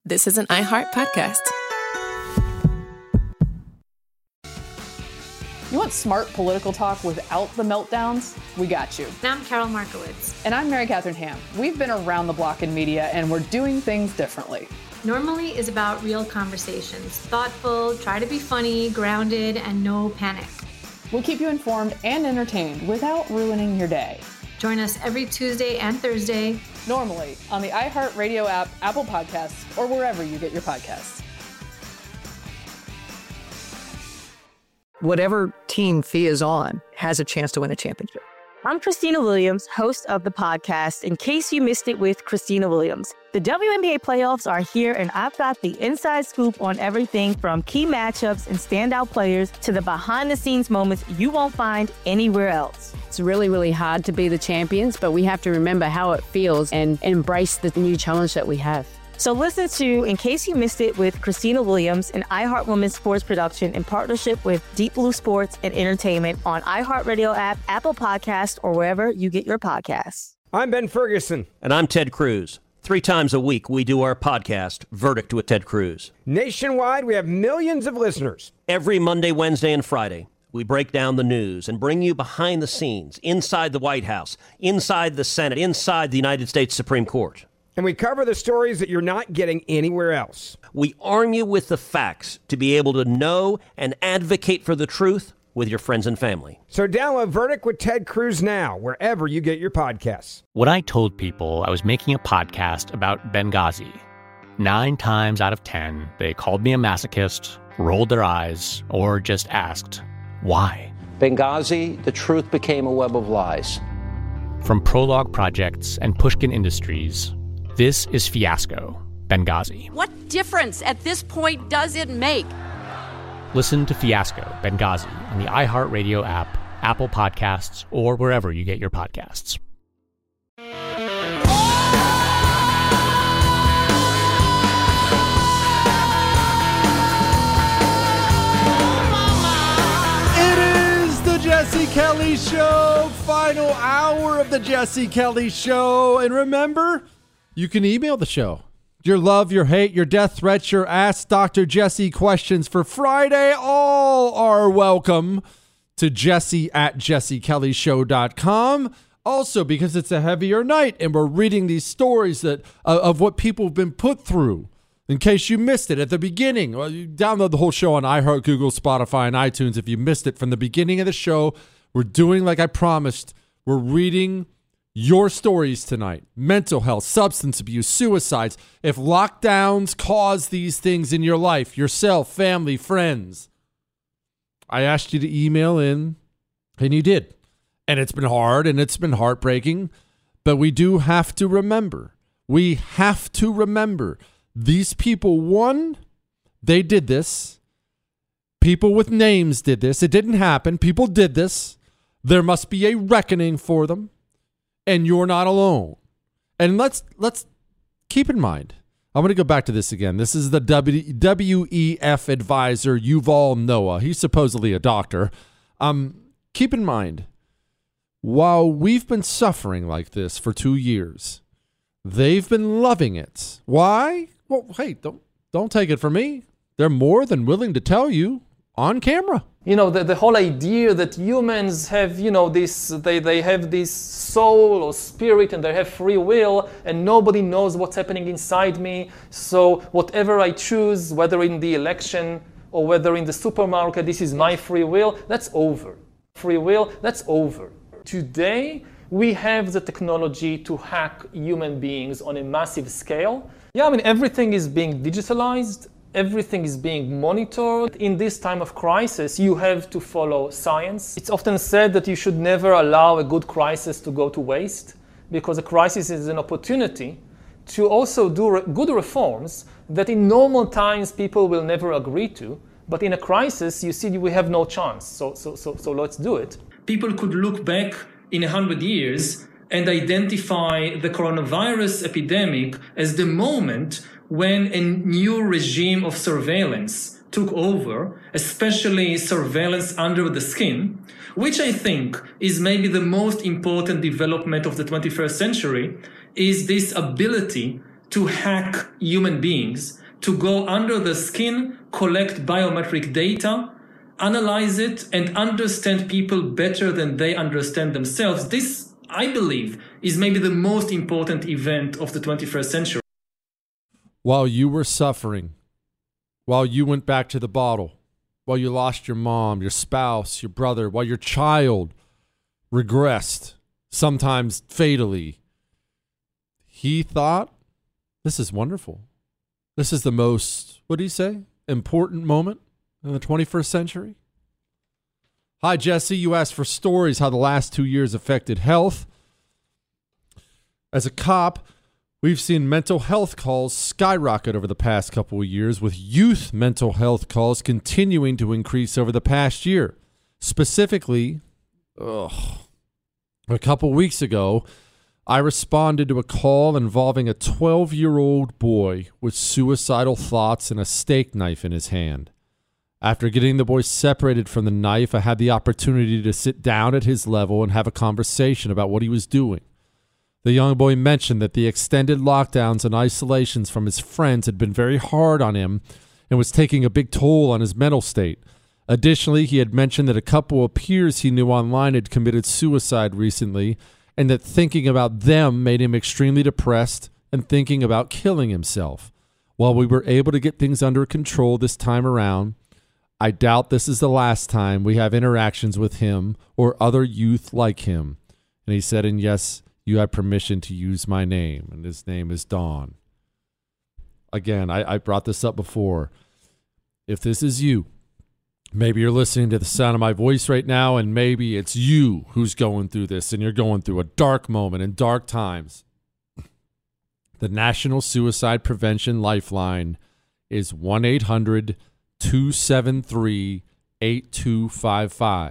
this is an iHeart podcast. You want smart political talk without the meltdowns? We got you. I'm Carol Markowitz. And I'm Mary Catherine Ham. We've been around the block in media, and we're doing things differently. Normally is about real conversations. Thoughtful, try to be funny, grounded, and no panic. We'll keep you informed and entertained without ruining your day. Join us every Tuesday and Thursday. Normally on the iHeartRadio app, Apple Podcasts, or wherever you get your podcasts. Whatever team Fia is on has a chance to win a championship. I'm Christina Williams, host of the podcast, In Case You Missed It with Christina Williams. The WNBA playoffs are here, and I've got the inside scoop on everything from key matchups and standout players to the behind-the-scenes moments you won't find anywhere else. It's really, really hard to be the champions, but we have to remember how it feels and embrace the new challenge that we have. So listen to In Case You Missed It with Christina Williams, an iHeart Women's Sports production in partnership with Deep Blue Sports and Entertainment on iHeartRadio app, Apple Podcasts, or wherever you get your podcasts. I'm Ben Ferguson. And I'm Ted Cruz. 3 times a week, we do our podcast, Verdict with Ted Cruz. Nationwide, we have millions of listeners. Every Monday, Wednesday, and Friday, we break down the news and bring you behind the scenes, inside the White House, inside the Senate, inside the United States Supreme Court. And we cover the stories that you're not getting anywhere else. We arm you with the facts to be able to know and advocate for the truth with your friends and family. So download Verdict with Ted Cruz now, wherever you get your podcasts. When I told people I was making a podcast about Benghazi, 9 times out of 10, they called me a masochist, rolled their eyes, or just asked, why? Benghazi, the truth became a web of lies. From Prologue Projects and Pushkin Industries, this is Fiasco, Benghazi. What difference at this point does it make? Listen to Fiasco, Benghazi on the iHeartRadio app, Apple Podcasts, or wherever you get your podcasts. Jesse Kelly Show, final hour of the Jesse Kelly Show. And remember, you can email the show. Your love, your hate, your death threats, your Ask Dr. Jesse questions for Friday, all are welcome to jesse@jessekellyshow.com. Also, because it's a heavier night and we're reading these stories that of what people have been put through. In case you missed it at the beginning, well, you download the whole show on iHeart, Google, Spotify, and iTunes. If you missed it from the beginning of the show, we're doing like I promised. We're reading your stories tonight. Mental health, substance abuse, suicides. If lockdowns cause these things in your life, yourself, family, friends, I asked you to email in, and you did. And it's been hard, and it's been heartbreaking. But we do have to remember. We have to remember. These people, one, they did this. People with names did this. It didn't happen. People did this. There must be a reckoning for them. And you're not alone. And let's keep in mind, I'm going to go back to this again. This is the WEF advisor, Yuval Noah. He's supposedly a doctor. Keep in mind, while we've been suffering like this for 2 years, they've been loving it. Why? Well, hey, don't take it from me. They're more than willing to tell you on camera. You know, the whole idea that humans have, you know, this, they have this soul or spirit and they have free will and nobody knows what's happening inside me. So whatever I choose, whether in the election or whether in the supermarket, this is my free will, that's over. Free will, that's over. Today, we have the technology to hack human beings on a massive scale. Yeah, I mean, everything is being digitalized. Everything is being monitored. In this time of crisis, you have to follow science. It's often said that you should never allow a good crisis to go to waste, because a crisis is an opportunity to also do good reforms that in normal times people will never agree to. But in a crisis, you see, we have no chance. So let's do it. People could look back in 100 years and identify the coronavirus epidemic as the moment when a new regime of surveillance took over, especially surveillance under the skin, which I think is maybe the most important development of the 21st century, is this ability to hack human beings, to go under the skin, collect biometric data, analyze it, and understand people better than they understand themselves. This, I believe, is maybe the most important event of the 21st century. While you were suffering, while you went back to the bottle, while you lost your mom, your spouse, your brother, while your child regressed, sometimes fatally, he thought, this is wonderful. This is the most, what do you say, important moment in the 21st century? Hi, Jesse. You asked for stories how the last 2 years affected health. As a cop, we've seen mental health calls skyrocket over the past couple of years, with youth mental health calls continuing to increase over the past year. Specifically, a couple weeks ago, I responded to a call involving a 12-year-old boy with suicidal thoughts and a steak knife in his hand. After getting the boy separated from the knife, I had the opportunity to sit down at his level and have a conversation about what he was doing. The young boy mentioned that the extended lockdowns and isolations from his friends had been very hard on him and was taking a big toll on his mental state. Additionally, he had mentioned that a couple of peers he knew online had committed suicide recently, and that thinking about them made him extremely depressed and thinking about killing himself. While we were able to get things under control this time around, I doubt this is the last time we have interactions with him or other youth like him. And he said, and yes, you have permission to use my name, and his name is Dawn. Again, I brought this up before. If this is you, maybe you're listening to the sound of my voice right now, and maybe it's you who's going through this, and you're going through a dark moment in dark times. The National Suicide Prevention Lifeline is 1-800-273-8255.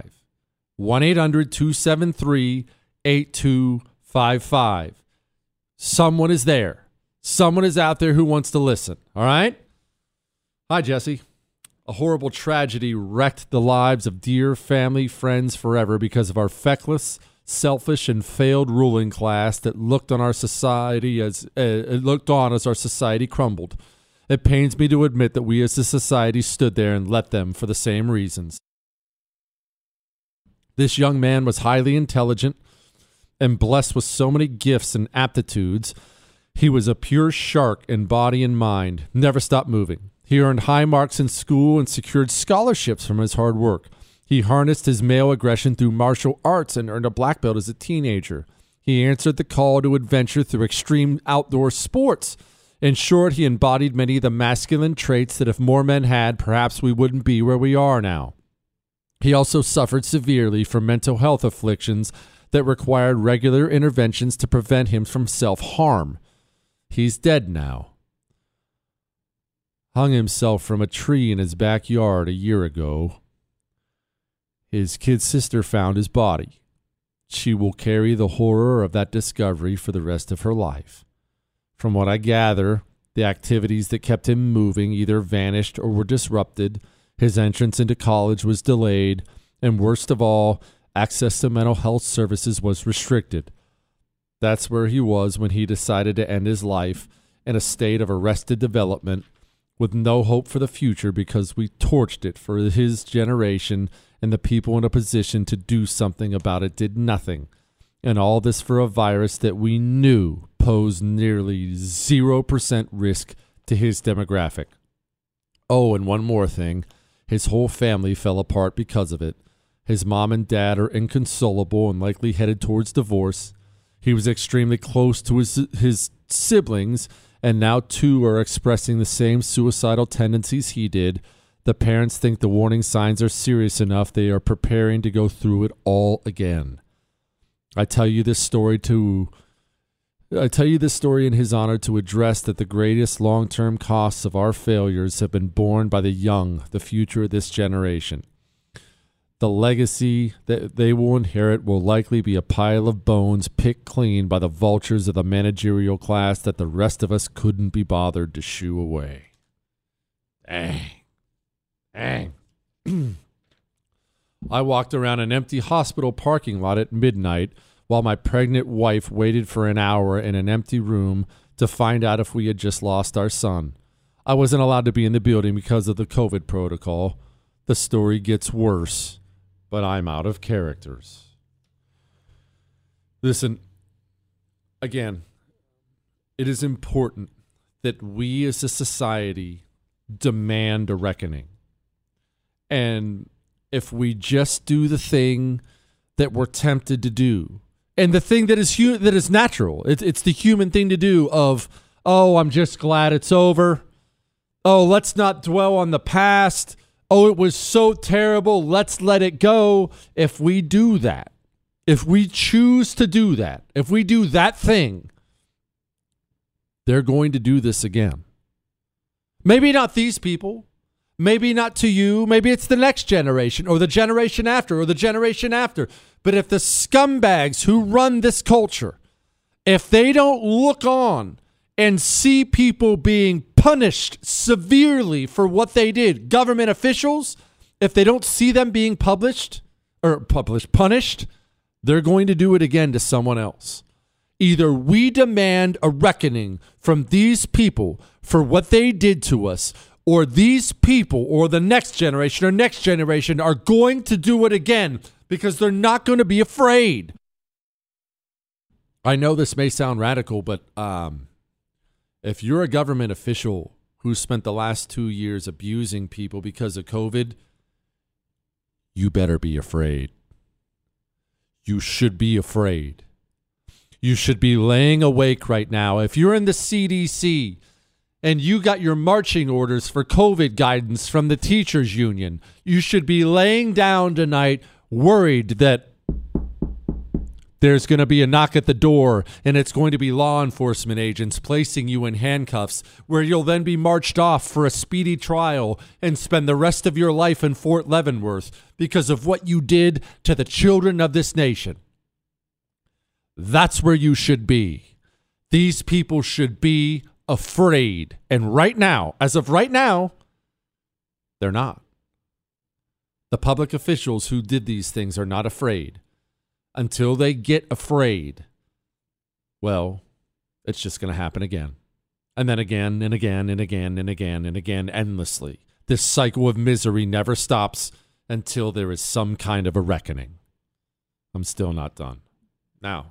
1-800-273-8255. Someone is there. Someone is out there who wants to listen. All right? Hi, Jesse. A horrible tragedy wrecked the lives of dear family, friends forever because of our feckless, selfish, and failed ruling class that looked on our society as our society crumbled. It pains me to admit that we as a society stood there and let them for the same reasons. This young man was highly intelligent and blessed with so many gifts and aptitudes. He was a pure shark in body and mind, never stopped moving. He earned high marks in school and secured scholarships from his hard work. He harnessed his male aggression through martial arts and earned a black belt as a teenager. He answered the call to adventure through extreme outdoor sports. In short, he embodied many of the masculine traits that if more men had, perhaps we wouldn't be where we are now. He also suffered severely from mental health afflictions that required regular interventions to prevent him from self-harm. He's dead now. Hung himself from a tree in his backyard a year ago. His kid sister found his body. She will carry the horror of that discovery for the rest of her life. From what I gather, the activities that kept him moving either vanished or were disrupted. His entrance into college was delayed, and worst of all, access to mental health services was restricted. That's where he was when he decided to end his life in a state of arrested development with no hope for the future because we torched it for his generation, and the people in a position to do something about it did nothing. And all this for a virus that we knew posed nearly 0% risk to his demographic. Oh, and one more thing. His whole family fell apart because of it. His mom and dad are inconsolable and likely headed towards divorce. He was extremely close to his siblings, and now two are expressing the same suicidal tendencies he did. The parents think the warning signs are serious enough. They are preparing to go through it all again. I tell you this story in his honor to address that the greatest long-term costs of our failures have been borne by the young, the future of this generation. The legacy that they will inherit will likely be a pile of bones picked clean by the vultures of the managerial class that the rest of us couldn't be bothered to shoo away. Dang. I walked around an empty hospital parking lot at midnight while my pregnant wife waited for an hour in an empty room to find out if we had just lost our son. I wasn't allowed to be in the building because of the COVID protocol. The story gets worse, but I'm out of characters. Listen, again, it is important that we as a society demand a reckoning. And if we just do the thing that we're tempted to do, and the thing that is natural, it's the human thing to do of, oh, I'm just glad it's over. Oh, let's not dwell on the past. Oh, it was so terrible. Let's let it go. If we do that, if we choose to do that, if we do that thing, they're going to do this again. Maybe not these people. Maybe not to you. Maybe it's the next generation or the generation after or the generation after. But if the scumbags who run this culture, if they don't look on and see people being punished severely for what they did, government officials, if they don't see them being punished, they're going to do it again to someone else. Either we demand a reckoning from these people for what they did to us, or these people or the next generation are going to do it again because they're not going to be afraid. I know this may sound radical, but if you're a government official who spent the last 2 years abusing people because of COVID, you better be afraid. You should be afraid. You should be laying awake right now. If you're in the CDC and you got your marching orders for COVID guidance from the teachers union, you should be laying down tonight worried that there's going to be a knock at the door and it's going to be law enforcement agents placing you in handcuffs where you'll then be marched off for a speedy trial and spend the rest of your life in Fort Leavenworth because of what you did to the children of this nation. That's where you should be. These people should be afraid. And right now, as of right now, they're not. The public officials who did these things are not afraid. Until they get afraid, well, it's just going to happen again. And then again and again and again and again and again, endlessly. This cycle of misery never stops until there is some kind of a reckoning. I'm still not done. Now,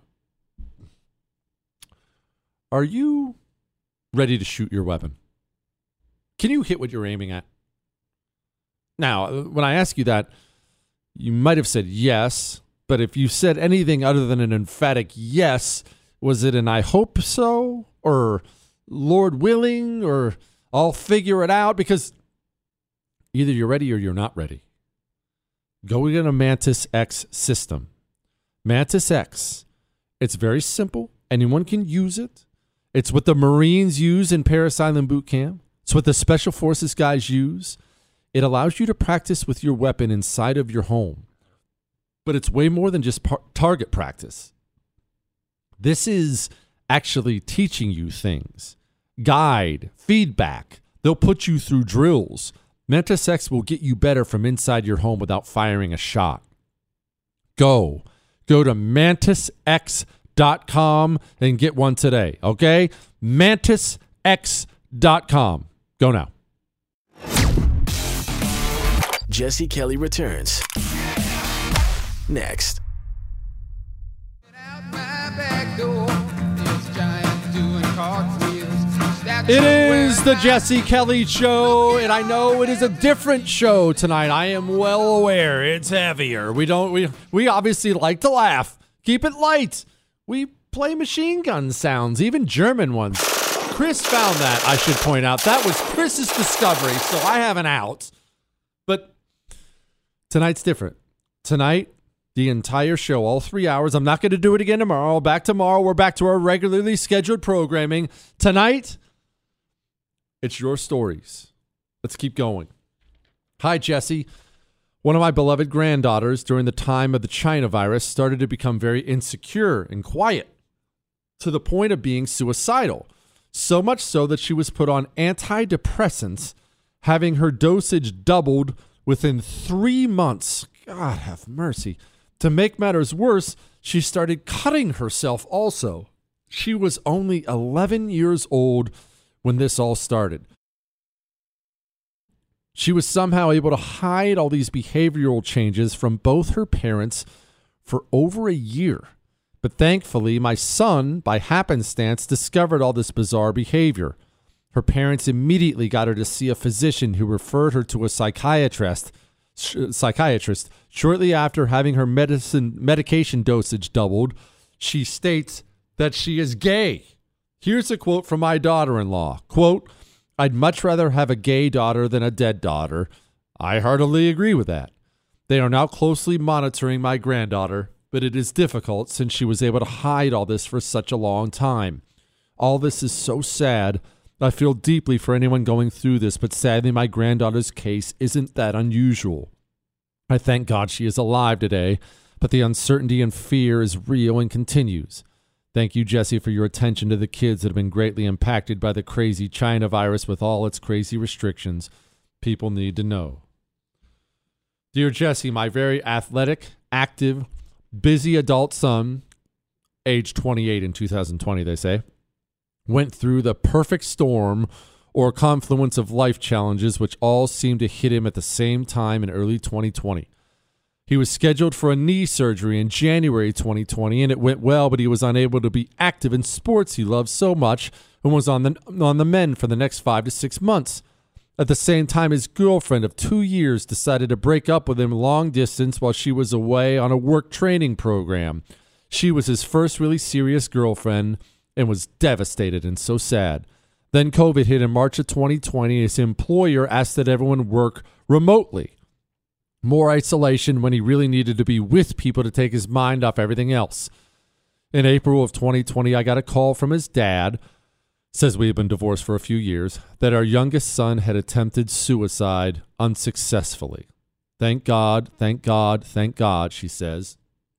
are you ready to shoot your weapon? Can you hit what you're aiming at? Now, when I ask you that, you might have said yes, but if you said anything other than an emphatic yes, was it an I hope so, or Lord willing, or I'll figure it out? Because either you're ready or you're not ready. Go get a Mantis X system. Mantis X, it's very simple. Anyone can use it. It's what the Marines use in Parris Island Boot Camp. It's what the Special Forces guys use. It allows you to practice with your weapon inside of your home. But it's way more than just target practice. This is actually teaching you things. Guide, feedback. They'll put you through drills. Mantis X will get you better from inside your home without firing a shot. Go to MantisX.com and get one today, okay? MantisX.com. Go now. Jesse Kelly returns next. It is the Jesse Kelly Show, and I know it is a different show tonight. I am well aware it's heavier. We obviously like to laugh. Keep it light. We play machine gun sounds, even German ones. Chris found that, I should point out. That was Chris's discovery, so I have an out. But tonight's different. Tonight, the entire show, all 3 hours. I'm not going to do it again tomorrow. Back tomorrow. We're back to our regularly scheduled programming. Tonight, it's your stories. Let's keep going. Hi, Jesse. One of my beloved granddaughters during the time of the China virus started to become very insecure and quiet to the point of being suicidal. So much so that she was put on antidepressants, having her dosage doubled within 3 months. God have mercy. To make matters worse, she started cutting herself also. She was only 11 years old when this all started. She was somehow able to hide all these behavioral changes from both her parents for over a year. But thankfully, my son, by happenstance, discovered all this bizarre behavior. Her parents immediately got her to see a physician who referred her to a psychiatrist shortly after having her medication dosage doubled. She states that she is gay. Here's a quote from my daughter-in-law. Quote, "I'd much rather have a gay daughter than a dead daughter." I heartily agree with that. They are now closely monitoring my granddaughter, but it is difficult since she was able to hide all this for such a long time. All this is so sad. I feel deeply for anyone going through this, but sadly my granddaughter's case isn't that unusual. I thank God she is alive today, but the uncertainty and fear is real and continues. Thank you, Jesse, for your attention to the kids that have been greatly impacted by the crazy China virus with all its crazy restrictions. People need to know. Dear Jesse, my very athletic, active, busy adult son, age 28 in 2020, they say, went through the perfect storm or confluence of life challenges which all seemed to hit him at the same time in early 2020. He was scheduled for a knee surgery in January 2020, and it went well, but he was unable to be active in sports he loved so much and was on the mend for the next 5 to 6 months. At the same time, his girlfriend of 2 years decided to break up with him long distance while she was away on a work training program. She was his first really serious girlfriend and was devastated and so sad. Then COVID hit in March of 2020. His employer asked that everyone work remotely. More isolation when he really needed to be with people to take his mind off everything else. In April of 2020, I got a call from his dad, says we had been divorced for a few years, that our youngest son had attempted suicide unsuccessfully. Thank God, thank God, thank God, she says.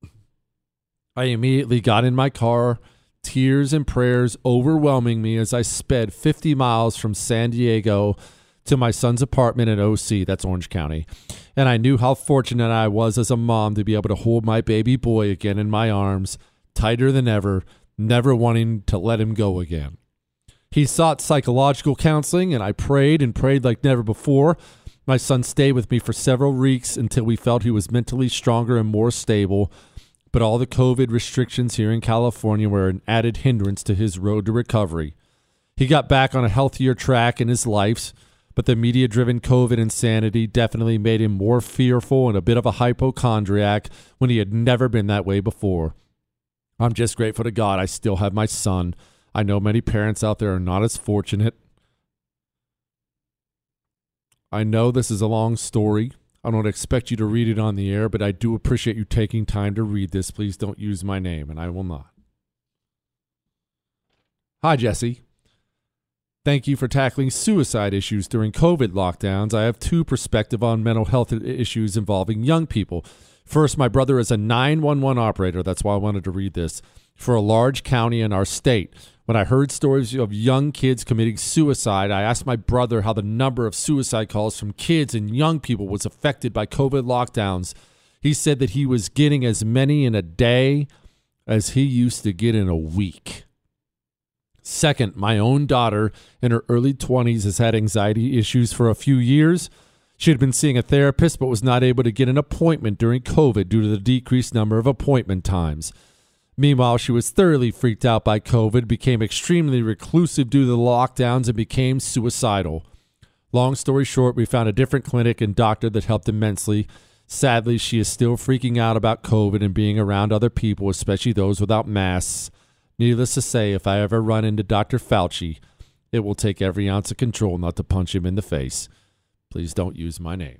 I immediately got in my car, tears and prayers overwhelming me as I sped 50 miles from San Diego to my son's apartment in OC, that's Orange County. And I knew how fortunate I was as a mom to be able to hold my baby boy again in my arms, tighter than ever, never wanting to let him go again. He sought psychological counseling, and I prayed and prayed like never before. My son stayed with me for several weeks until we felt he was mentally stronger and more stable. But all the COVID restrictions here in California were an added hindrance to his road to recovery. He got back on a healthier track in his life, but the media-driven COVID insanity definitely made him more fearful and a bit of a hypochondriac when he had never been that way before. I'm just grateful to God I still have my son. I know many parents out there are not as fortunate. I know this is a long story. I don't expect you to read it on the air, but I do appreciate you taking time to read this. Please don't use my name, and I will not. Hi, Jesse. Thank you for tackling suicide issues during COVID lockdowns. I have two perspectives on mental health issues involving young people. First, my brother is a 911 operator. That's why I wanted to read this. For a large county in our state. When I heard stories of young kids committing suicide, I asked my brother how the number of suicide calls from kids and young people was affected by COVID lockdowns. He said that he was getting as many in a day as he used to get in a week. Second, my own daughter in her early 20s has had anxiety issues for a few years. She had been seeing a therapist but was not able to get an appointment during COVID due to the decreased number of appointment times. Meanwhile, she was thoroughly freaked out by COVID, became extremely reclusive due to the lockdowns, and became suicidal. Long story short, we found a different clinic and doctor that helped immensely. Sadly, she is still freaking out about COVID and being around other people, especially those without masks. Needless to say, if I ever run into Dr. Fauci, it will take every ounce of control not to punch him in the face. Please don't use my name.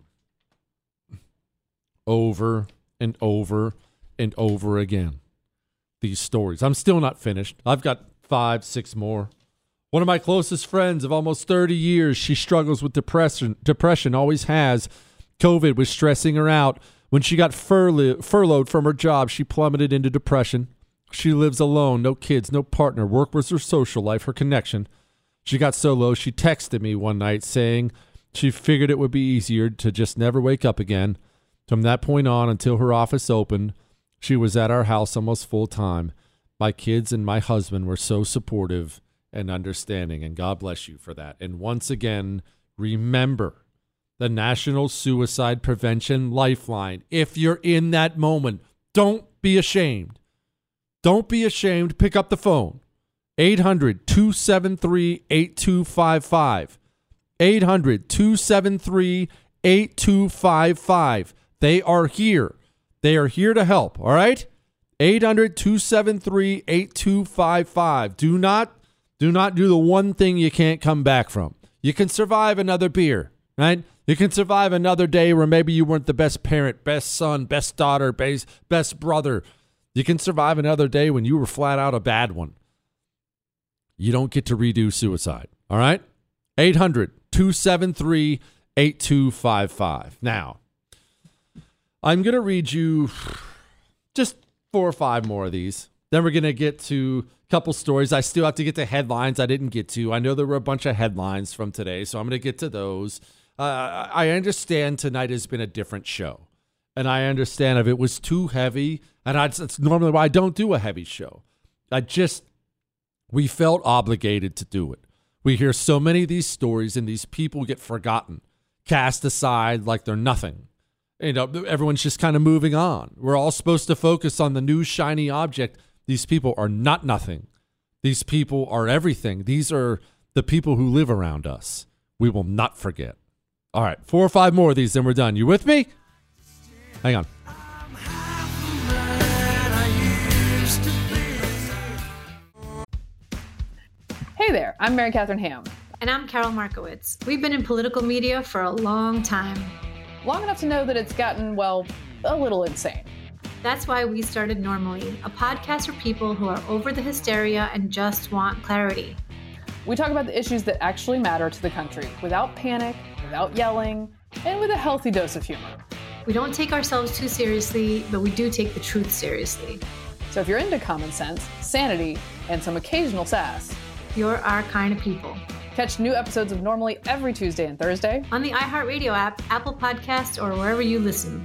Over and over and over again. These stories. I'm still not finished. I've got 5, 6 more. One of my closest friends of almost 30 years, she struggles with depression, always has. COVID was stressing her out. When she got furloughed from her job, she plummeted into depression. She lives alone, no kids, no partner. Work was her social life, her connection. She got so low, she texted me one night saying she figured it would be easier to just never wake up again. From that point on, until her office opened, she was at our house almost full time. my kids and my husband were so supportive and understanding, and God bless you for that. And once again, remember the National Suicide Prevention Lifeline. If you're in that moment, don't be ashamed. Don't be ashamed. Pick up the phone. 800-273-8255. 800-273-8255. They are here. They are here to help, all right? 800-273-8255. Do not do the one thing you can't come back from. You can survive another beer, right? You can survive another day where maybe you weren't the best parent, best son, best daughter, best brother. You can survive another day when you were flat out a bad one. You don't get to redo suicide, all right? 800-273-8255. Now, I'm going to read you just 4 or 5 more of these. Then we're going to get to a couple stories. I still have to get to headlines I didn't get to. I know there were a bunch of headlines from today, so I'm going to get to those. I understand tonight has been a different show. And I understand if it was too heavy, and it's normally why I don't do a heavy show. We felt obligated to do it. We hear so many of these stories, and these people get forgotten, cast aside like they're nothing. You know, everyone's just kind of moving on. We're all supposed to focus on the new shiny object. These people are not nothing. These people are everything. These are the people who live around us. We will not forget. All right, 4 or 5 more of these, then we're done. You with me? Hang on. Hey there, I'm Mary Catherine Ham. And I'm Carol Markowitz. We've been in political media for a long time. Long enough to know that it's gotten, well, a little insane. That's why we started Normally, a podcast for people who are over the hysteria and just want clarity. We talk about the issues that actually matter to the country without panic, without yelling, and with a healthy dose of humor. We don't take ourselves too seriously, but we do take the truth seriously. So if you're into common sense, sanity, and some occasional sass, you're our kind of people. Catch new episodes of Normally every Tuesday and Thursday on the iHeartRadio app, Apple Podcasts, or wherever you listen.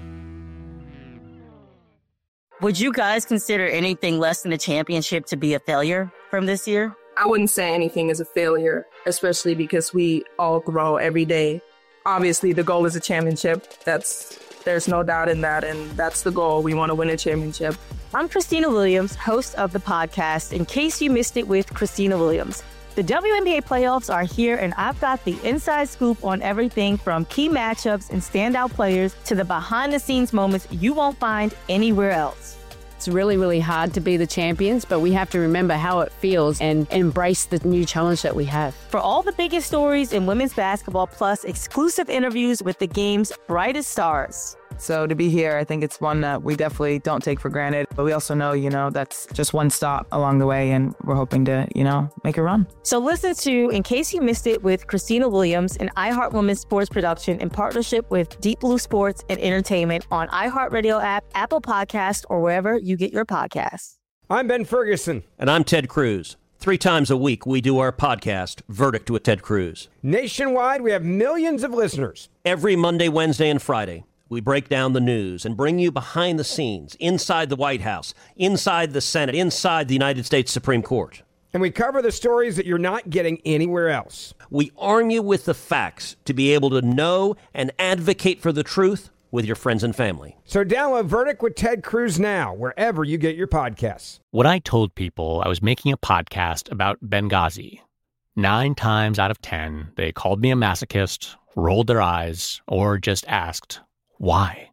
Would you guys consider anything less than a championship to be a failure from this year? I wouldn't say anything is a failure, especially because we all grow every day. Obviously, the goal is a championship. There's no doubt in that, and that's the goal. We want to win a championship. I'm Christina Williams, host of the podcast In Case You Missed It with Christina Williams. The WNBA playoffs are here, and I've got the inside scoop on everything from key matchups and standout players to the behind-the-scenes moments you won't find anywhere else. It's really, really hard to be the champions, but we have to remember how it feels and embrace the new challenge that we have. For all the biggest stories in women's basketball, plus exclusive interviews with the game's brightest stars. So to be here, I think it's one that we definitely don't take for granted. But we also know, that's just one stop along the way, and we're hoping to, make a run. So listen to In Case You Missed It with Christina Williams, an iHeart Women's sports production in partnership with Deep Blue Sports and Entertainment on iHeartRadio app, Apple Podcasts, or wherever you get your podcasts. I'm Ben Ferguson. And I'm Ted Cruz. 3 times a week, we do our podcast, Verdict with Ted Cruz. Nationwide, we have millions of listeners. Every Monday, Wednesday, and Friday, we break down the news and bring you behind the scenes, inside the White House, inside the Senate, inside the United States Supreme Court. And we cover the stories that you're not getting anywhere else. We arm you with the facts to be able to know and advocate for the truth with your friends and family. So download Verdict with Ted Cruz now, wherever you get your podcasts. When I told people I was making a podcast about Benghazi, 9 times out of 10, they called me a masochist, rolled their eyes, or just asked, why?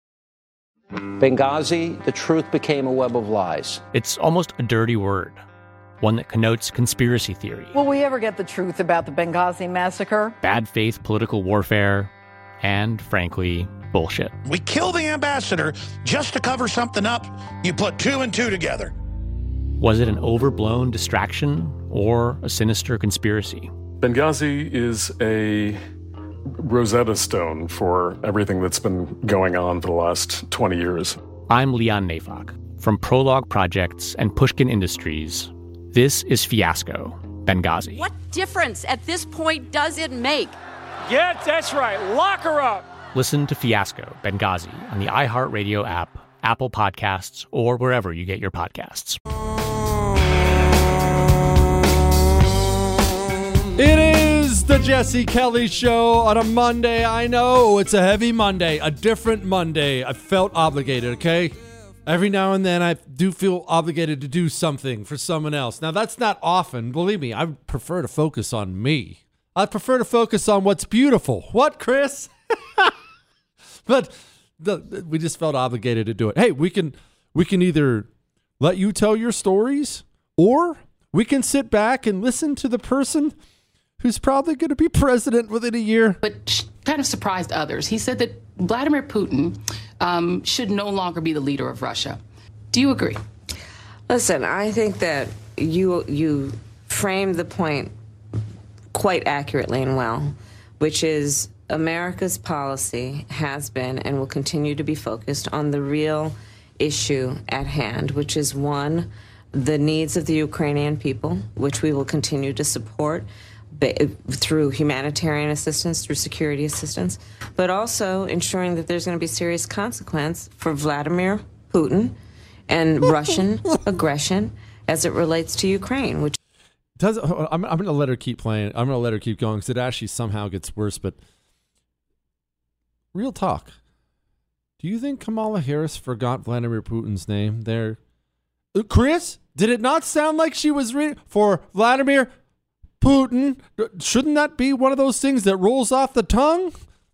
Benghazi, the truth became a web of lies. It's almost a dirty word, one that connotes conspiracy theory. Will we ever get the truth about the Benghazi massacre? Bad faith political warfare, and frankly, bullshit. We kill the ambassador just to cover something up. You put 2 and 2 together. Was it an overblown distraction or a sinister conspiracy? Benghazi is a Rosetta Stone for everything that's been going on for the last 20 years. I'm Leon Neyfakh. From Prologue Projects and Pushkin Industries, this is Fiasco, Benghazi. What difference at this point does it make? Yeah, that's right. Lock her up. Listen to Fiasco, Benghazi on the iHeartRadio app, Apple Podcasts, or wherever you get your podcasts. It is the Jesse Kelly Show on a Monday. I know it's a heavy Monday, a different Monday. I felt obligated, okay? Every now and then I do feel obligated to do something for someone else. Now, that's not often. Believe me, I prefer to focus on me. I prefer to focus on what's beautiful. What, Chris? But we just felt obligated to do it. Hey, we can either let you tell your stories, or we can sit back and listen to the person who's probably going to be president within a year. But kind of surprised others. He said that Vladimir Putin should no longer be the leader of Russia. Do you agree? Listen, I think that you framed the point quite accurately and well, which is America's policy has been and will continue to be focused on the real issue at hand, which is, one, the needs of the Ukrainian people, which we will continue to support through humanitarian assistance, through security assistance, but also ensuring that there's going to be serious consequence for Vladimir Putin and Russian aggression as it relates to Ukraine, which I'm going to let her keep playing. I'm going to let her keep going because it actually somehow gets worse. But real talk, do you think Kamala Harris forgot Vladimir Putin's name there? Chris, did it not sound like she was reading for Vladimir Putin? Shouldn't that be one of those things that rolls off the tongue?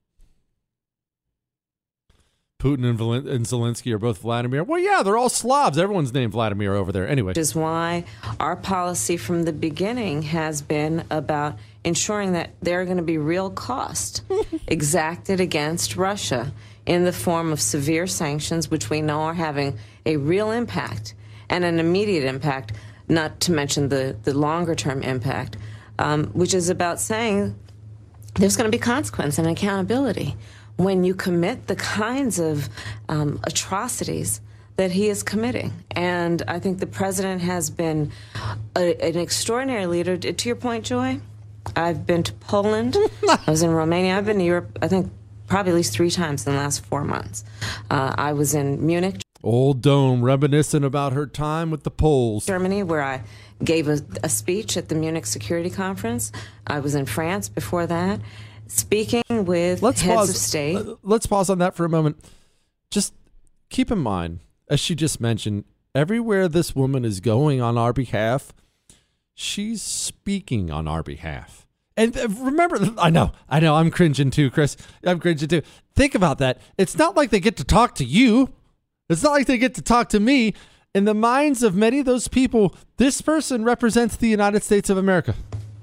Putin and Zelensky are both Vladimir. Well, yeah, they're all Slavs. Everyone's named Vladimir over there. Anyway. Which is why our policy from the beginning has been about ensuring that there are going to be real costs exacted against Russia in the form of severe sanctions, which we know are having a real impact and an immediate impact, not to mention the longer-term impact, which is about saying there's going to be consequence and accountability when you commit the kinds of atrocities that he is committing. And I think the president has been an extraordinary leader. To your point, Joy, I've been to Poland. I was in Romania. I've been to Europe, I think, probably at least 3 times in the last 4 months. I was in Munich. Old Dome, reminiscent about her time with the Poles. Germany, where I gave a speech at the Munich Security Conference. I was in France before that, speaking with heads of state. Let's pause on that for a moment. Just keep in mind, as she just mentioned, everywhere this woman is going on our behalf, she's speaking on our behalf. And remember, I know, I'm cringing too, Chris. I'm cringing too. Think about that. It's not like they get to talk to you. It's not like they get to talk to me. In the minds of many of those people, this person represents the United States of America.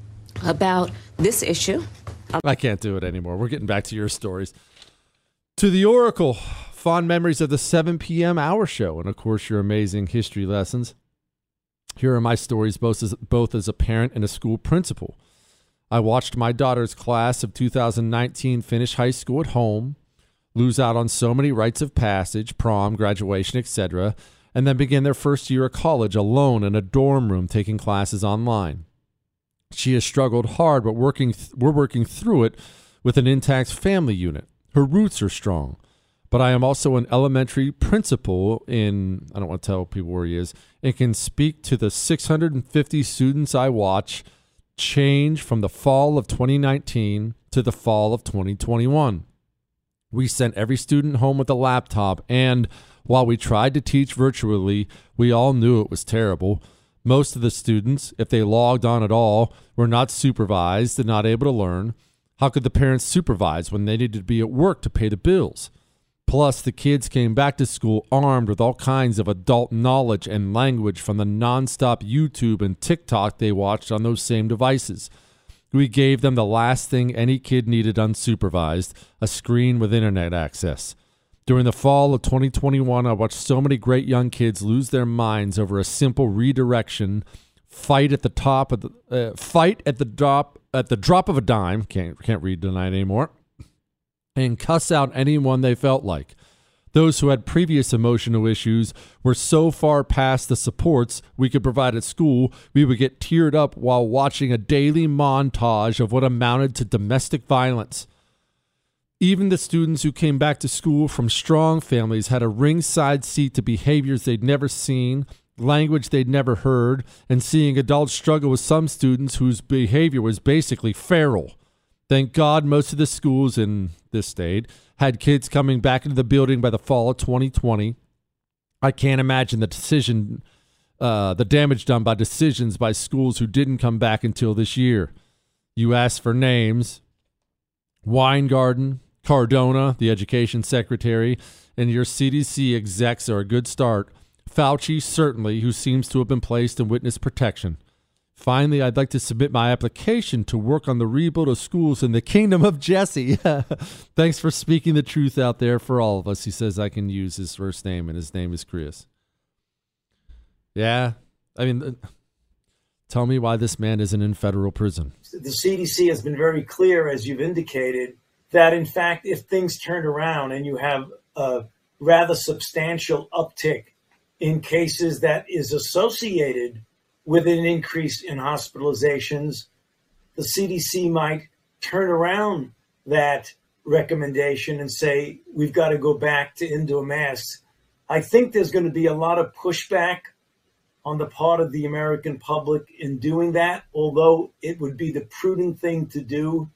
About this issue. I can't do it anymore. We're getting back to your stories. To the Oracle, fond memories of the 7 p.m. hour show, and of course your amazing history lessons. Here are my stories, both as a parent and a school principal. I watched my daughter's class of 2019 finish high school at home, lose out on so many rites of passage, prom, graduation, etc., and then begin their first year of college alone in a dorm room taking classes online. She has struggled hard, but we're working through it with an intact family unit. Her roots are strong. But I am also an elementary principal in, I don't want to tell people where he is, and can speak to the 650 students I watch change from the fall of 2019 to the fall of 2021. We sent every student home with a laptop, and while we tried to teach virtually, we all knew it was terrible. Most of the students, if they logged on at all, were not supervised and not able to learn. How could the parents supervise when they needed to be at work to pay the bills? Plus, the kids came back to school armed with all kinds of adult knowledge and language from the nonstop YouTube and TikTok they watched on those same devices. We gave them the last thing any kid needed unsupervised, a screen with internet access. During the fall of 2021, I watched so many great young kids lose their minds over a simple redirection, fight at the drop of a dime. Can't read tonight anymore. And cuss out anyone they felt like. Those who had previous emotional issues were so far past the supports we could provide at school, we would get teared up while watching a daily montage of what amounted to domestic violence. Even the students who came back to school from strong families had a ringside seat to behaviors they'd never seen, language they'd never heard, and seeing adults struggle with some students whose behavior was basically feral. Thank God most of the schools in this state had kids coming back into the building by the fall of 2020. I can't imagine the damage done by decisions by schools who didn't come back until this year. You asked for names. Weingarten, Cardona, the education secretary, and your CDC execs are a good start. Fauci, certainly, who seems to have been placed in witness protection. Finally, I'd like to submit my application to work on the rebuild of schools in the kingdom of Jesse. Thanks for speaking the truth out there for all of us. He says I can use his first name, and his name is Chris. Yeah, I mean, tell me why this man isn't in federal prison. The CDC has been very clear, as you've indicated, that in fact, if things turn around and you have a rather substantial uptick in cases that is associated with an increase in hospitalizations, the CDC might turn around that recommendation and say, we've got to go back to indoor masks. I think there's going to be a lot of pushback on the part of the American public in doing that, although it would be the prudent thing to do.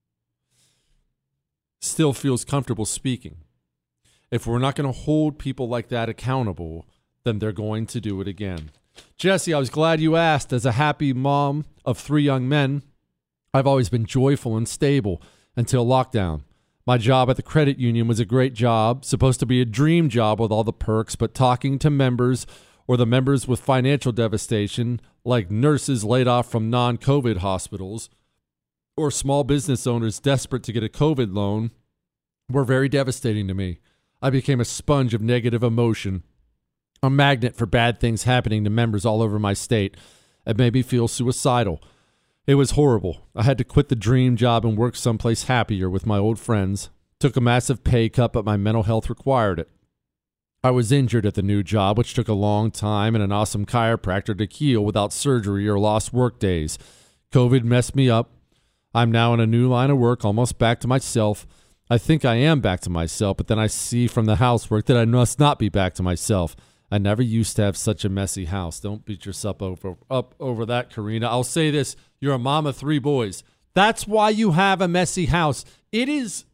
Still feels comfortable speaking. If we're not going to hold people like that accountable, then they're going to do it again. Jesse, I was glad you asked. As a happy mom of 3 young men, I've always been joyful and stable until lockdown. My job at the credit union was a great job, supposed to be a dream job with all the perks, but talking to members or the members with financial devastation, like nurses laid off from non-COVID hospitals or small business owners desperate to get a COVID loan, were very devastating to me. I became a sponge of negative emotion, a magnet for bad things happening to members all over my state. It made me feel suicidal. It was horrible. I had to quit the dream job and work someplace happier with my old friends. Took a massive pay cut, but my mental health required it. I was injured at the new job, which took a long time and an awesome chiropractor to heal without surgery or lost work days. COVID messed me up. I'm now in a new line of work, almost back to myself. I think I am back to myself, but then I see from the housework that I must not be back to myself. I never used to have such a messy house. Don't beat yourself up over that, Karina. I'll say this. You're a mom of 3 boys. That's why you have a messy house. It's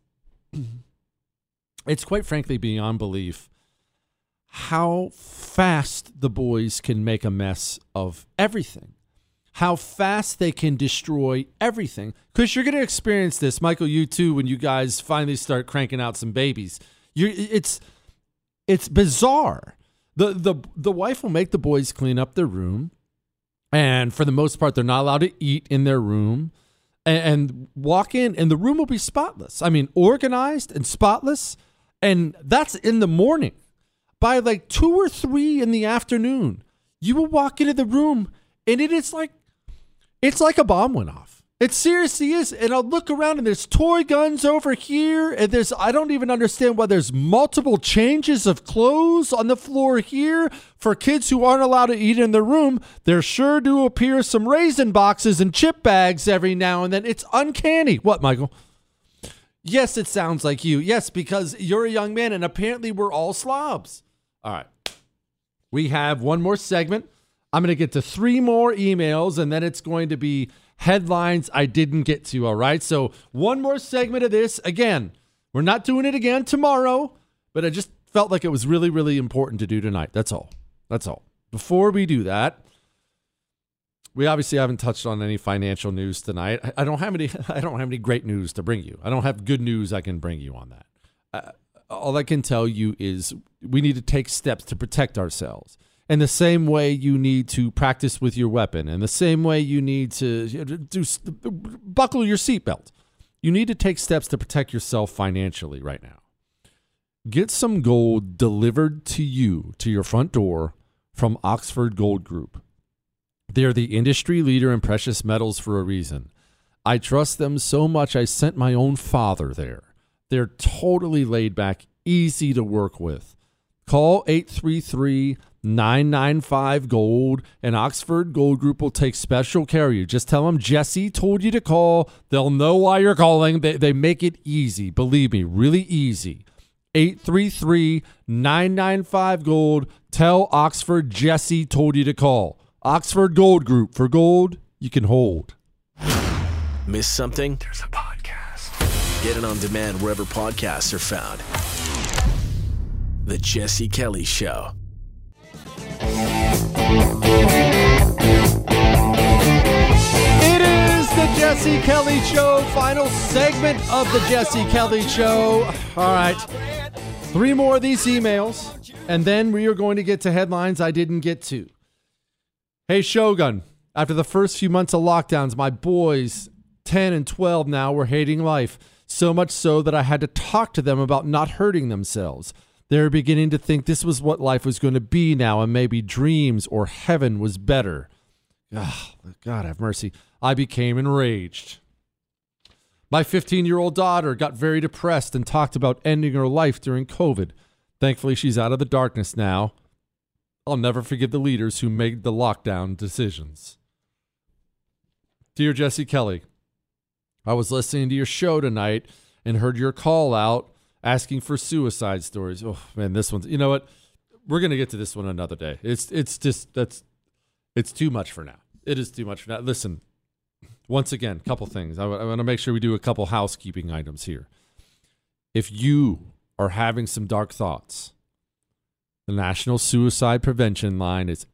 quite frankly beyond belief how fast the boys can make a mess of everything. How fast they can destroy everything. Because you're going to experience this, Michael, you too, when you guys finally start cranking out some babies. It's bizarre. The wife will make the boys clean up their room. And for the most part, they're not allowed to eat in their room. And walk in, and the room will be spotless. I mean, organized and spotless. And that's in the morning. By like 2 or 3 in the afternoon, you will walk into the room, and it's like a bomb went off. It seriously is. And I'll look around, and there's toy guns over here, and I don't even understand why there's multiple changes of clothes on the floor here for kids who aren't allowed to eat in their room. There sure do appear some raisin boxes and chip bags every now and then. It's uncanny. What, Michael? Yes, it sounds like you. Yes, because you're a young man, and apparently we're all slobs. All right. We have one more segment. I'm going to get to 3 more emails, and then it's going to be headlines I didn't get to, all right? So one more segment of this. Again, we're not doing it again tomorrow, but I just felt like it was really, really important to do tonight. That's all. That's all. Before we do that, we obviously haven't touched on any financial news tonight. I don't have any great news to bring you. I don't have good news I can bring you on that. All I can tell you is we need to take steps to protect ourselves. In the same way you need to practice with your weapon, in the same way you need to buckle your seatbelt, you need to take steps to protect yourself financially right now. Get some gold delivered to you, to your front door, from Oxford Gold Group. They're the industry leader in precious metals for a reason. I trust them so much I sent my own father there. They're totally laid back, easy to work with. Call 833-995-GOLD, and Oxford Gold Group will take special care of you. Just tell them Jesse told you to call. They'll know why you're calling. They make it easy. Believe me, really easy. 833-995-GOLD. Tell Oxford Jesse told you to call. Oxford Gold Group. For gold you can hold. Miss something? There's a podcast. Get it on demand wherever podcasts are found. The Jesse Kelly Show. It is the Jesse Kelly Show, final segment of the Jesse Kelly Show. All right, 3 more of these emails, and then we are going to get to headlines I didn't get to. Hey, Shogun, after the first few months of lockdowns, my boys, 10 and 12 now, were hating life, so much so that I had to talk to them about not hurting themselves. They're beginning to think this was what life was going to be now, and maybe dreams or heaven was better. Oh, God have mercy. I became enraged. My 15-year-old daughter got very depressed and talked about ending her life during COVID. Thankfully, she's out of the darkness now. I'll never forgive the leaders who made the lockdown decisions. Dear Jesse Kelly, I was listening to your show tonight and heard your call out asking for suicide stories. Oh, man, this one's... You know what? We're going to get to this one another day. It's too much for now. It is too much for now. Listen, once again, couple things. I want to make sure we do a couple housekeeping items here. If you are having some dark thoughts, the National Suicide Prevention Line is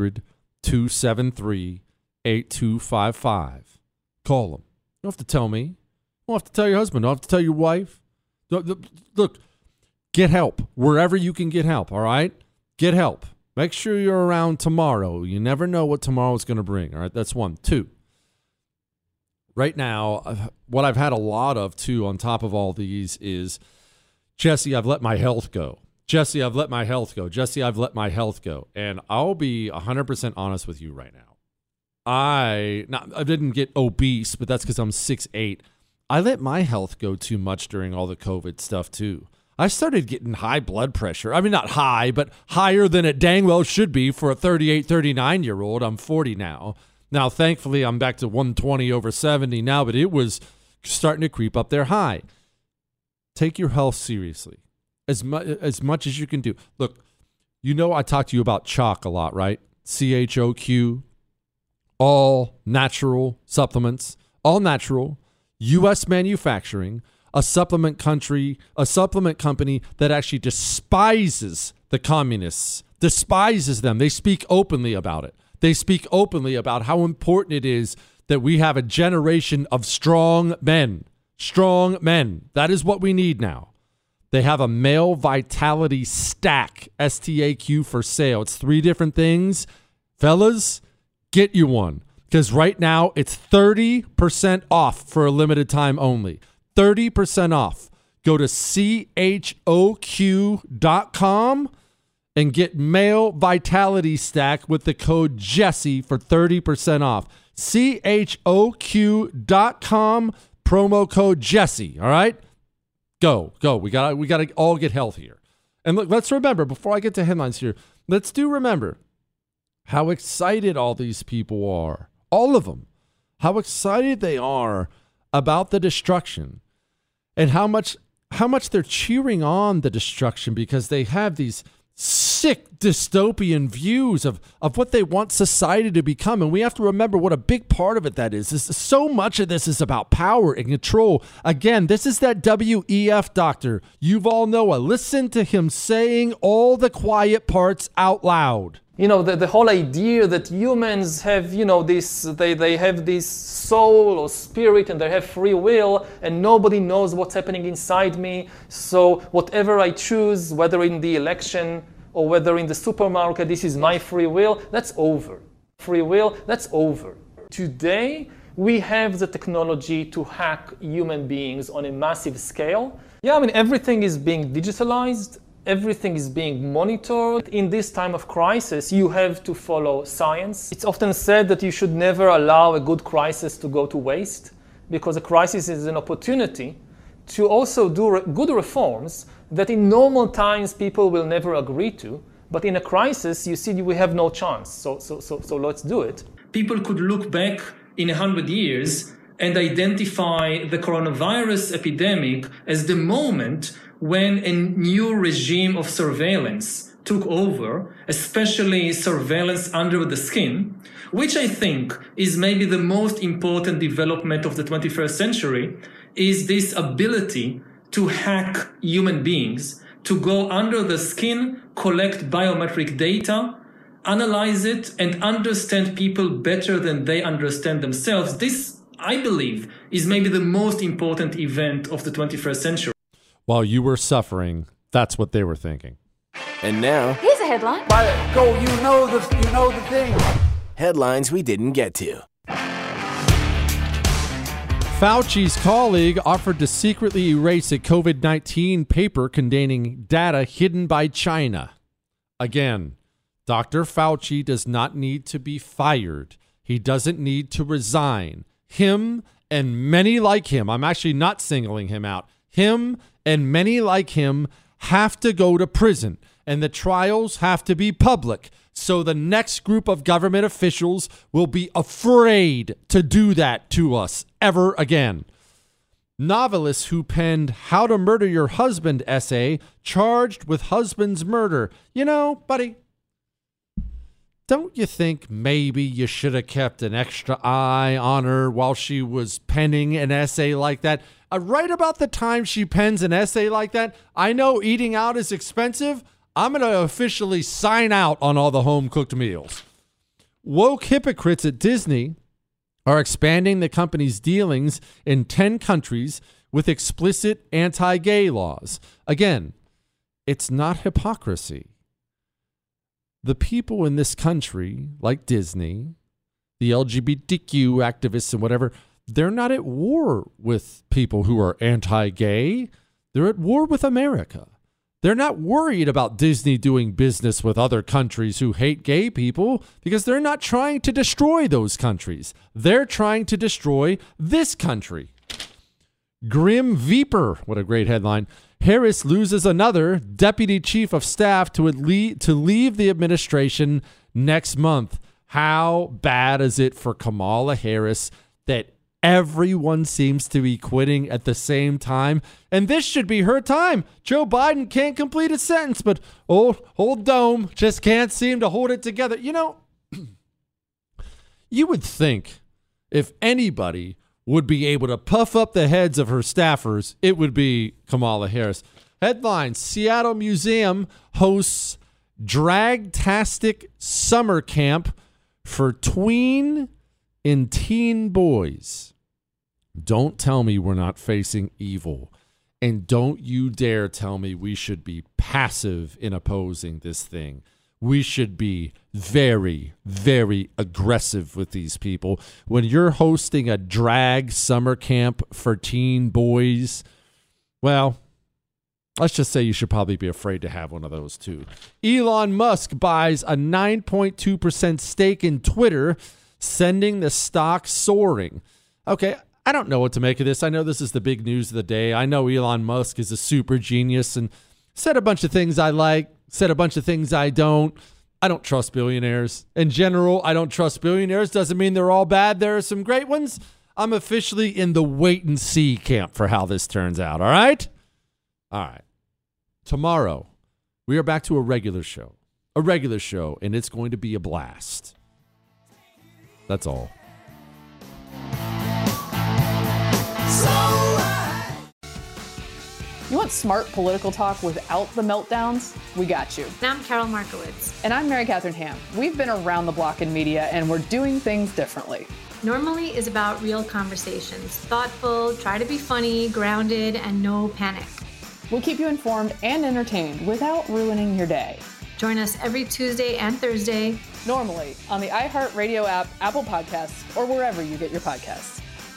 800-273-8255. Call them. You don't have to tell me. You don't have to tell your husband. You don't have to tell your wife. Look, get help wherever you can get help, all right? Get help. Make sure you're around tomorrow. You never know what tomorrow's going to bring, all right? That's 1. 2, right now, what I've had a lot of, too, on top of all these is, Jesse, I've let my health go. Jesse, I've let my health go. Jesse, I've let my health go. And I'll be 100% honest with you right now. I didn't get obese, but that's because I'm 6'8". I let my health go too much during all the COVID stuff, too. I started getting high blood pressure. I mean, not high, but higher than it dang well should be for a 38, 39-year-old. I'm 40 now. Now, thankfully, I'm back to 120 over 70 now, but it was starting to creep up there high. Take your health seriously, as much as you can do. Look, you know I talk to you about CHOQ a lot, right? CHOQ, all natural supplements, all natural, U.S. manufacturing, a supplement company that actually despises the communists, despises them. They speak openly about it. They speak openly about how important it is that we have a generation of strong men. Strong men. That is what we need now. They have a male vitality stack, STAQ, for sale. It's 3 different things. Fellas, get you one. Because right now, it's 30% off for a limited time only. 30% off. Go to CHOQ.com and get Male Vitality Stack with the code Jesse for 30% off. CHOQ.com, promo code Jesse. All right? Go. We gotta all get healthier. And look, let's remember, before I get to headlines here, let's remember how excited all these people are. All of them. How excited they are about the destruction. And how much they're cheering on the destruction because they have these sick dystopian views of what they want society to become. And we have to remember what a big part of it that is. So much of this is about power and control. Again, this is that WEF doctor, Yuval Noah. Listen to him saying all the quiet parts out loud. You know, the whole idea that humans have, you know, this, they have this soul or spirit and they have free will and nobody knows what's happening inside me. So whatever I choose, whether in the election or whether in the supermarket, this is my free will, that's over. Free will, that's over. Today, we have the technology to hack human beings on a massive scale. Yeah, I mean, everything is being digitalized. Everything is being monitored. In this time of crisis, you have to follow science. It's often said that you should never allow a good crisis to go to waste because a crisis is an opportunity to also do good reforms that in normal times people will never agree to. But in a crisis, you see, we have no chance. So let's do it. People could look back in 100 years and identify the coronavirus epidemic as the moment when a new regime of surveillance took over, especially surveillance under the skin, which I think is maybe the most important development of the 21st century, is this ability to hack human beings, to go under the skin, collect biometric data, analyze it, and understand people better than they understand themselves. This, I believe, is maybe the most important event of the 21st century. While you were suffering, that's what they were thinking. And now, here's a headline. Go, you know the thing. Headlines we didn't get to. Fauci's colleague offered to secretly erase a COVID-19 paper containing data hidden by China. Again, Dr. Fauci does not need to be fired. He doesn't need to resign. Him and many like him, I'm actually not singling him out, him and many like him have to go to prison, and the trials have to be public. So the next group of government officials will be afraid to do that to us ever again. Novelist who penned How to Murder Your Husband essay charged with husband's murder. You know, buddy, don't you think maybe you should have kept an extra eye on her while she was penning an essay like that? Right about the time she pens an essay like that, I know eating out is expensive. I'm going to officially sign out on all the home-cooked meals. Woke hypocrites at Disney are expanding the company's dealings in 10 countries with explicit anti-gay laws. Again, it's not hypocrisy. The people in this country, like Disney, the LGBTQ activists and whatever, they're not at war with people who are anti-gay. They're at war with America. They're not worried about Disney doing business with other countries who hate gay people because they're not trying to destroy those countries. They're trying to destroy this country. Grim Viper, what a great headline. Harris loses another deputy chief of staff to leave the administration next month. How bad is it for Kamala Harris that everyone seems to be quitting at the same time? And this should be her time. Joe Biden can't complete a sentence, but old Dome just can't seem to hold it together. You know, you would think if anybody would be able to puff up the heads of her staffers, it would be Kamala Harris. Headline: Seattle Museum hosts Dragtastic Summer Camp for tween and teen boys. Don't tell me we're not facing evil. And don't you dare tell me we should be passive in opposing this thing. We should be very, very aggressive with these people. When you're hosting a drag summer camp for teen boys, well, let's just say you should probably be afraid to have one of those too. Elon Musk buys a 9.2% stake in Twitter, sending the stock soaring. Okay, I don't know what to make of this. I know this is the big news of the day. I know Elon Musk is a super genius and said a bunch of things I like, said a bunch of things I don't. I don't trust billionaires. In general, I don't trust billionaires. Doesn't mean they're all bad. There are some great ones. I'm officially in the wait and see camp for how this turns out. All right? All right. Tomorrow, we are back to a regular show, and it's going to be a blast. That's all. You want smart political talk without the meltdowns? We got you. And I'm Carol Markowitz. And I'm Mary Catherine Ham. We've been around the block in media, and we're doing things differently. Normally is about real conversations. Thoughtful, try to be funny, grounded, and no panic. We'll keep you informed and entertained without ruining your day. Join us every Tuesday and Thursday. Normally on the iHeartRadio app, Apple Podcasts, or wherever you get your podcasts.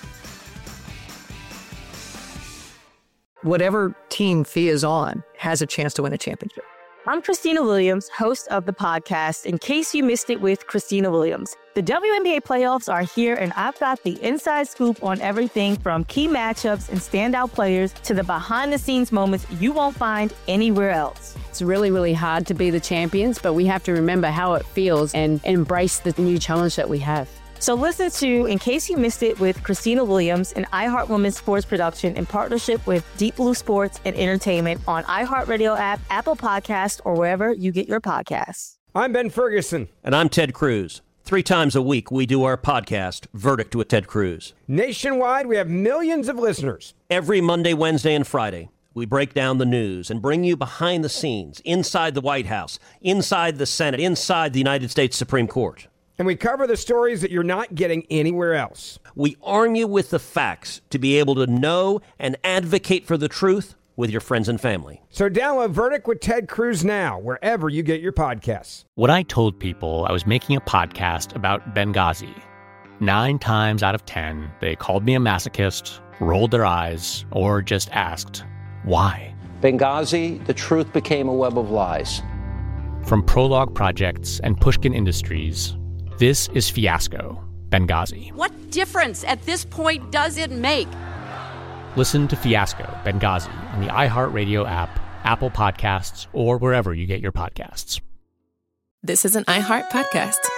Whatever team Fee is on has a chance to win a championship. I'm Christina Williams, host of the podcast, In Case You Missed It with Christina Williams. The WNBA playoffs are here, and I've got the inside scoop on everything from key matchups and standout players to the behind-the-scenes moments you won't find anywhere else. It's really, really hard to be the champions, but we have to remember how it feels and embrace the new challenge that we have. So listen to In Case You Missed It with Christina Williams, an iHeart Women's sports production in partnership with Deep Blue Sports and Entertainment on iHeartRadio app, Apple Podcast, or wherever you get your podcasts. I'm Ben Ferguson. And I'm Ted Cruz. 3 times a week, we do our podcast, Verdict with Ted Cruz. Nationwide, we have millions of listeners. Every Monday, Wednesday, and Friday, we break down the news and bring you behind the scenes, inside the White House, inside the Senate, inside the United States Supreme Court. And we cover the stories that you're not getting anywhere else. We arm you with the facts to be able to know and advocate for the truth with your friends and family. So download Verdict with Ted Cruz now, wherever you get your podcasts. When I told people I was making a podcast about Benghazi, 9 times out of 10, they called me a masochist, rolled their eyes, or just asked, why? Benghazi, the truth became a web of lies. From Prologue Projects and Pushkin Industries, this is Fiasco, Benghazi. What difference at this point does it make? Listen to Fiasco, Benghazi on the iHeartRadio app, Apple Podcasts, or wherever you get your podcasts. This is an iHeart podcast.